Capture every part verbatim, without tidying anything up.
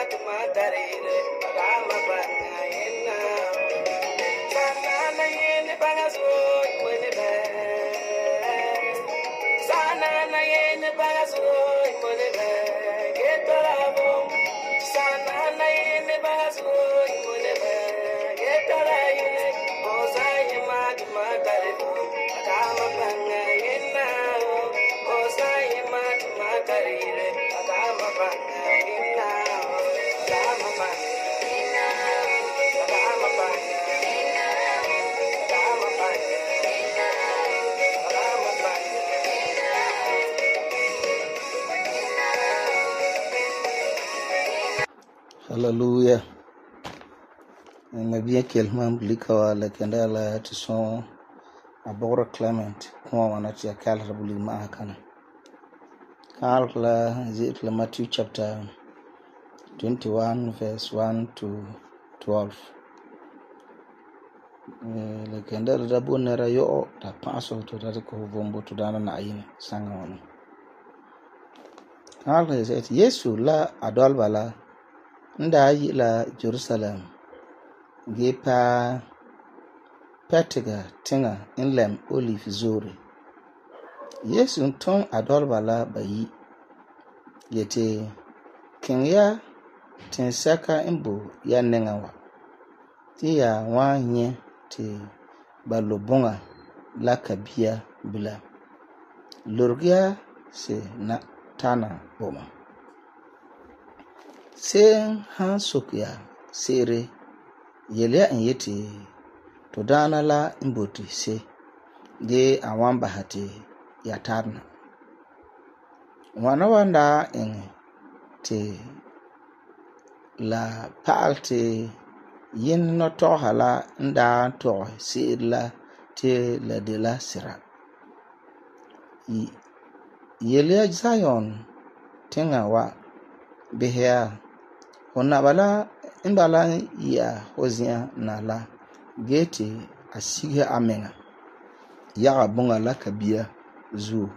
tumatarire agama banga ina sana na yene bagaso mwene be sana na yene bagaso mwene be getora bo sana na yene bagaso mwene be getora yene osa yema tumatarire agama banga ina osa yema tumatarire agama banga ina agama banga ina agama banga ina agama banga ina agama banga Hallelujah. Ngabiya kelman blikawa la kendala to son abora Clement kuma wana tia kal rabuli ma kana. Kal la zikla Matthew chapter twenty-one verse one to twelve. La kendala rabu nera yo ta paso to da ko bombo to dana na ayina sanga wana. Kal la zet Yesu la adol bala nda yi la Jerusalem gepa petiga tinga inlem olive zori Yesu ton adolbala bayi yete kenya tinsaka imbo ya nengawa ti ya wanye ti balobonga la kabia bila lurgia se na tana boma se han sokya sere yele en yete to dana la imboti se de awan bahati ya tarna wana wanda en te la palte yin no to hala nda to se la te la de la sira yele Zion tenga wa behia hona bala imbala ya hozia na la gete asiga amenga ya bunga la kabia zu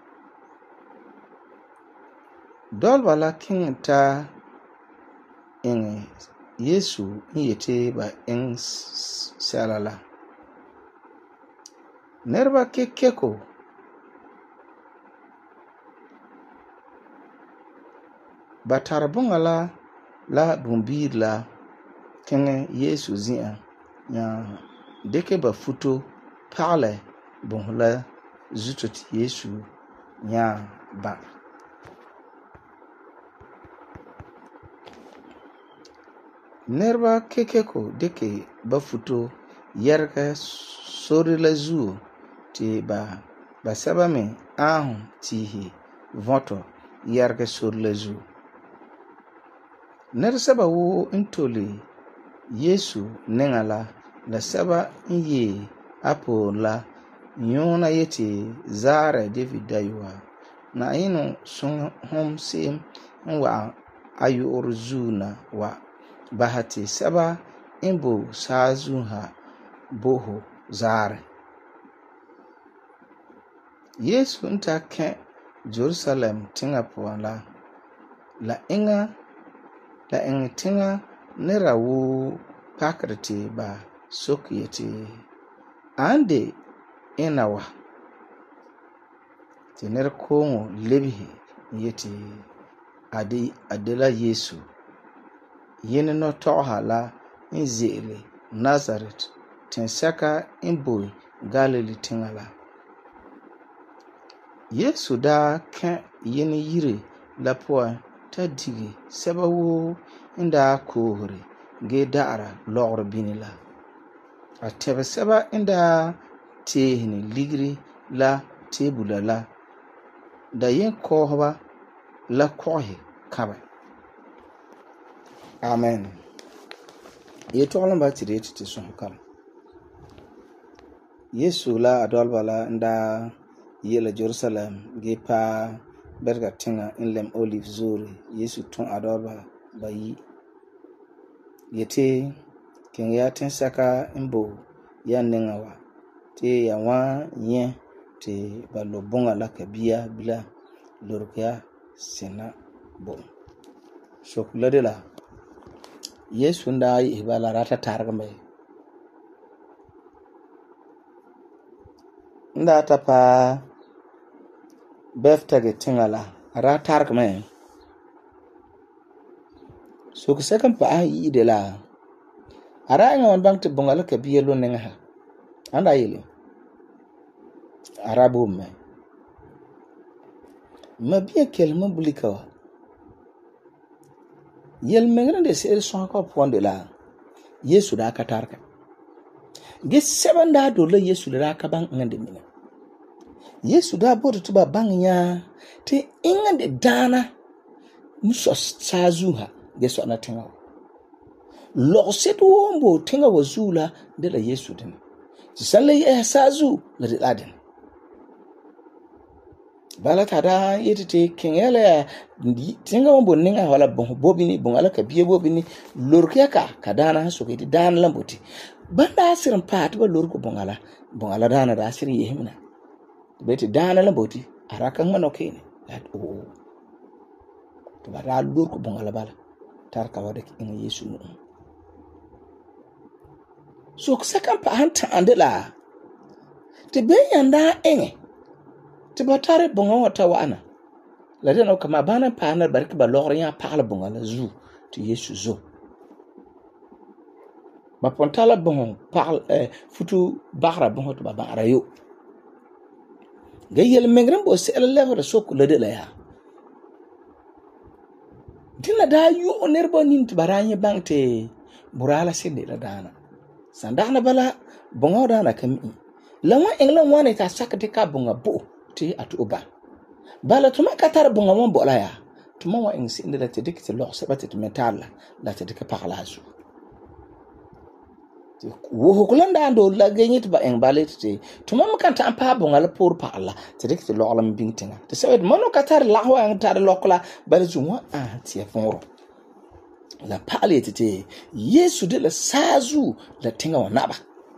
dol bala king ta en Yesu yete ba en salala nerba kekeko batar bunga la la bumbir la kenge Yesu zia ya deke ba futo parle bon la zutot Yesu ya ba nerba kekeko deke ba futo yerka sori la zu ti ba ba sabame ahu tihi voto yerka sori la zu ner saba wo intole Yesu nengala la saba inye apo la nyona yeti zara David daywa na ino sun hom sim wa ayu orzuna wa bahati saba imbo sazuha boho zara Yesu nta ke Jerusalem tinga po la la inga la inga tinga nerawu pakrati ba sokiyeti ande inawa tener kongo lebihi yeti adi adela Yesu yene no tohala inzele Nazareth tensaka imbo Galilee tingala Yesu da kan yene yire la poa ta digi sabawu inda kohore ge dara logr binila atebe saba inda tehni ligri la tebula la da yin kohba la kohi kaba amen yeto lamba tire titi sun kala Yesu la adolbala inda yela Jerusalem ge pa berga tinga inlem olive zuri Yesu ton adolba bayi yete ken ya tin saka imbo ya nengawa te ya wa nye te balobonga la kabia bila lurkia sena bon so kula de la Yesu nda yi bala rata targme nda ta pa befta ge tingala ra targme so ko second pa yi de la ara nga on bang te bongala ka biye lo nenga ha anda yele arabu me ma biye kelma bulika yel mengre de ser son ko ponde la Yesu da ka tarka ge sebanda do la Yesu da ka bang ngande mina Yesu da bodo tuba bang nya te ingande dana muso sazuha ge so na tinga lo setu wombo tinga wazula de la Yesu din salle ya sazu la de laden bala tada yetete kengele tinga wombo ninga wala bon bobini bon ala ka biye bobini lorkiya ka kadana so ke dan lamboti banda asirin pat ba lorko bon ala bon ala dana da asirin yehimna beti dana lamboti araka ngano kene at o to bara lorko bon ala bala tarka wada in Yesu no so second pa hanta andela te be yanda enge te batare bonga wata wana la dena kama bana pa na barki ba logre ya parle bonga la zu te Yesu zo ba pontala bon parle eh, futu bara bon to ba bara yo gayel mengren bo se la le so ko le de la ya dina da yu onerbo nin to baranye bangte burala sinde la dana sandana bala bonga dana kami lawa englan wane ta sakati ka bonga bo ti atuba bala tuma katar bonga mon bola ya tuma wa engsi inda te dikte lo sabati te metala la te dikka parlazu wo hokulanda ando la genyit ba eng balet te tuma makanta ampa bonga la pour parla te dikte lo alam bintinga te sawed mono katar la wa ang tar lokla bala zuma a ti fonro la parle te Yesu de la sazu la tinga wa naba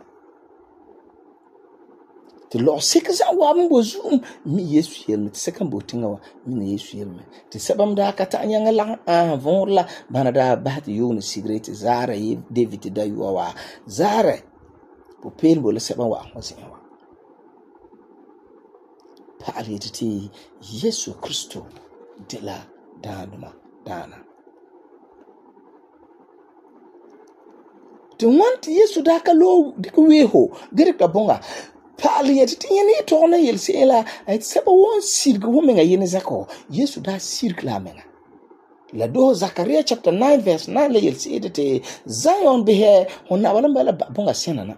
te lo sekza wa mbo zoom mi Yesu yelme te sekam botinga wa mi Yesu yelme te sabam da kata nyanga lang a von la bana da bat yo ni cigarette zara yi David da yo wa zara po pen bo le sabam wa ngose wa pali te Yesu Kristo de la danuma dana te want Yesu da ka lo dikweho gere ka bonga pali yeti tinyeni tona yelsela ay seba won sirga womenga yene zako Yesu da sirgla menga la do Zakaria chapter nine verse nine le yelsi edete Zion behe honna wala mbala bonga senana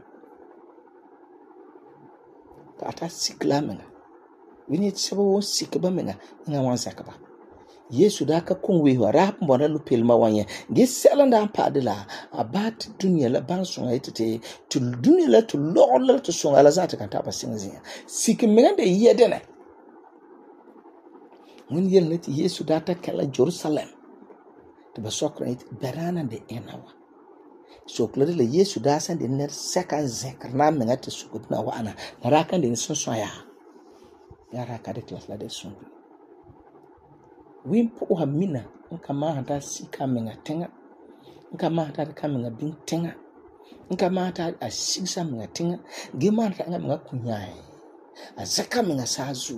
pata sikla menga wini seba won sikba menga nga wan zakaba Yesu da ka kunwe wara mbona lu pelma wanye ge selanda padela abat dunya la banso ayete tu dunya la tu lol tu songa la zata kan taba sinzi siki mengande yedene mun yel nati Yesu da ta kala Jerusalem to ba sokra it berana de enawa so klade la Yesu da san de ner seka zekrna mengate sukutna wana raka de sonso ya yara ka de klas la de sonso wimpo wa mina nka ma hata sika menga tenga nka ma hata ka menga bin tenga nka ma hata asisa menga tenga ge ma hata nga menga kunyai azaka menga sazu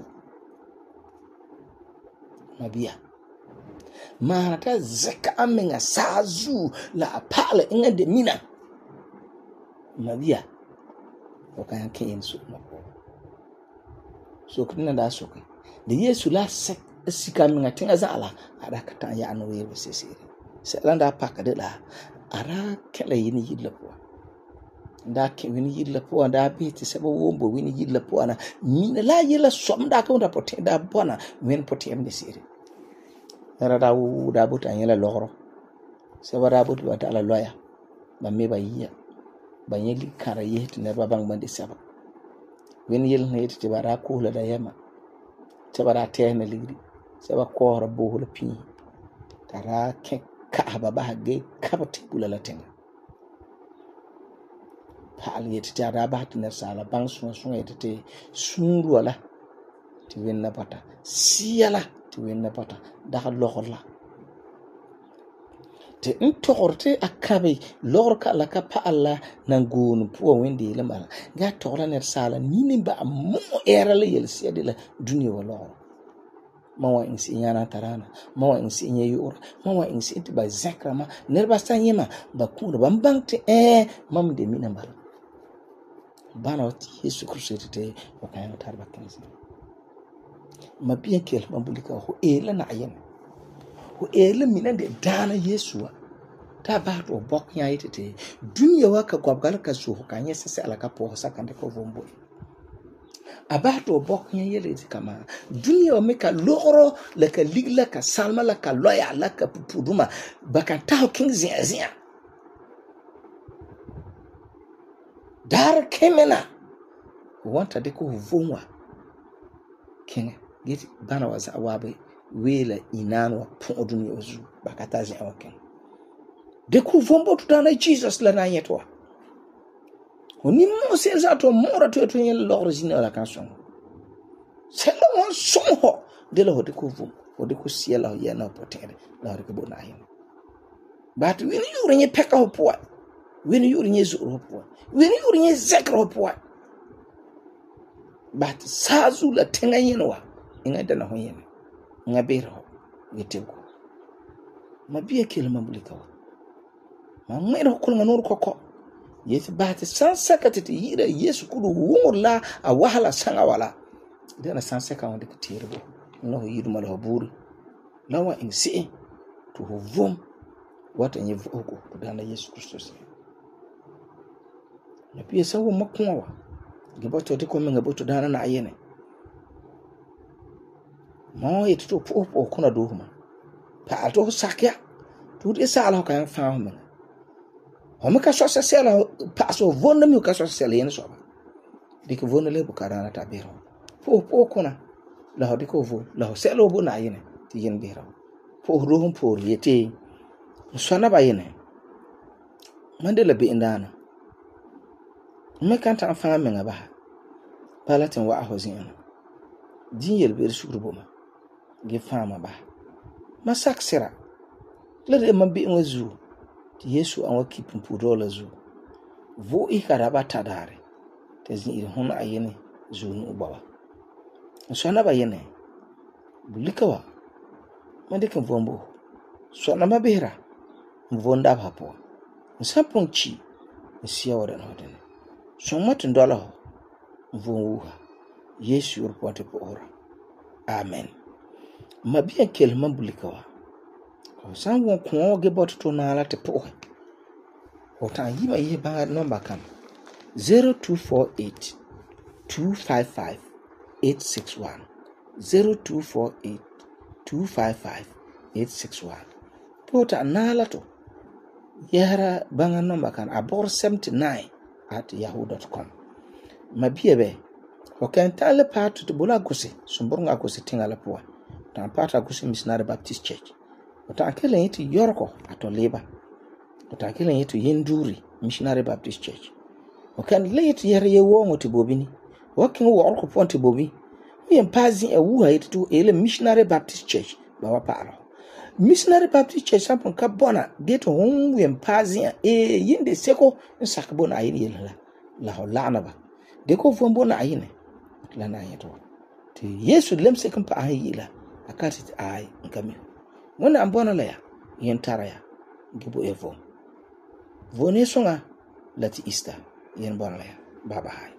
mabia ma hata zaka menga sazu la pala inga de mina mabia okan ken su mako so kuna da so ke de Yesu la sek sika minga tinga zala ada kata ya anu yebe sesiri selanda paka de la ara kala yini yidla po nda ke wini yidla po nda biti sebo wombo wini yidla po ana mina la yela somda ka nda pote da bona wen pote em de siri era da wu da buta yela loro sebo da buta wata ala loya ba me ba yiya ba yeli kara yeti ne babang bandi seba wini yel ne yeti bara ko la da yema tabara tene ligri seba kora bohula pi tara ke ka baba ge kabati bulala tenga pali yeti tara ba tiner sala bang sunga sunga yeti sundu wala ti wenna pata siyala ti wenna pata da lokola te n togorte akabe lor ka la ka pa Allah nan goon puwa wende le mala ga togla ner sala ni ba mo era le yel sede la duniya wala mawa insi nyana tarana mawa insi nye yura mawa insi inti ba zakrama ner ba sanyema ba kundo ba mbangte eh mam de mina mbala bana wati Yesu Kristo te o kan tarba kanisa ma bien kel mambulika ho ela na ayen ho ela minan de dana Yesu ta ba to bok nya yitete dunya waka gwabgal ka so kan yesa se alaka po sakande ko vombo abato bok nya yele kama dunya o meka logro la ka ligla ka salma la ka loya la ka pupuduma baka ta king zia zia dar kemena wanta de ko vomwa king get bana waza awabe wela inanwa po dunya ozu baka ta zia waken de ko vombo tutana Jesus la na yetwa oni mo se za to mora to to yen lor jina la kanson se lo won sonho de lo de ko vum o de ko siela ya na potere la re ko bona hin but when you renye peka ho poa when you renye zu ho poa when you renye zakro ho poa but sazu la tenga yenwa inga dana ho yen nga bero yetego mabie kele mambulika ma ngero ko nganor koko yesi bahati sansa katete yira Yesu kudu wumurla a wahala sanga wala dana sansa ka wonde kitirbo no yidu mala buri lawa insi to vum wata nyevu oko dana Yesu Kristo na pia sawo makwa giboto te ko menga boto dana na ayene mo yito po po kuna dohuma pa to sakya to de sala ka fa ho men Home ka so sela paso vonda mi ka so sela yen so ba dik vonda le bukara na tabiro po po kuna la ho diko vo la ho selo bo na yene ti yen biro po rohum po yete so na ba yene mande la bi indana me kan ta fa men ba palatin wa ahozin din yel be shurbo ma ge fama ba masaksira le de man bi nwazu Yesu an waki pumpudo la zu vo ikaraba tadare tezin iri hun ayene zunu ubawa so na ba yene bulikawa mandika vombo so na mabera mvonda hapo nsaponchi nsia wada no dene so matin dola mvonwa Yesu urpote po ora amen mabia kelman bulikawa san won ko ge bot to na la te po o tan yi ma yi ba number kan zero two four eight two five five eight six one zero two four eight two five five eight six one pota na la to yara banga number kan abor seventy-nine at yahoo dot com mabie be o kan tale part to bola gosi sumburunga gosi tingala po tan part gosi missionary baptist church Otakele yetu yorko atoleba. Otakele yetu yenduri missionary baptist church. Okan le yetu yere ye wongo ti bobini. Wakin wo orko ponti bobi. Mi empazi e wuha yetu ele missionary baptist church ba waparo. Missionary baptist church sampon ka bona geto hon empazi e yende seko nsakbona ayini yela. La holana ba. Deko vombona ayine. La na yeto. Ti Yesu lemse kan pa ayila. Akati ay ngami. Mwana ambona la ya yentara ya gibo evo vone songa lati ista yen bona la ya baba hai